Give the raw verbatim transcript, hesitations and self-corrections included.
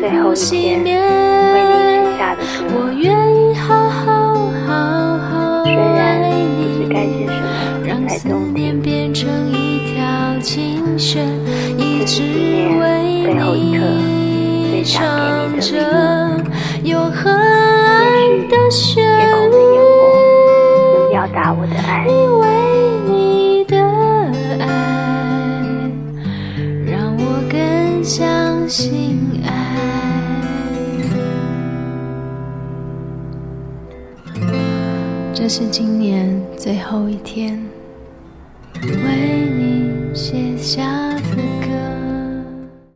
最后一天为你写下的歌。 我愿意好好好好虽然爱不知该你， 写什么让思才动听， 念变成一条琴弦，一直为最后一刻最你想唱给你的礼着永恒也许的旋夜空的律， 烟火能表达我的爱。 因为你的爱让我更相信爱。这是今年最后一天为你写下的歌。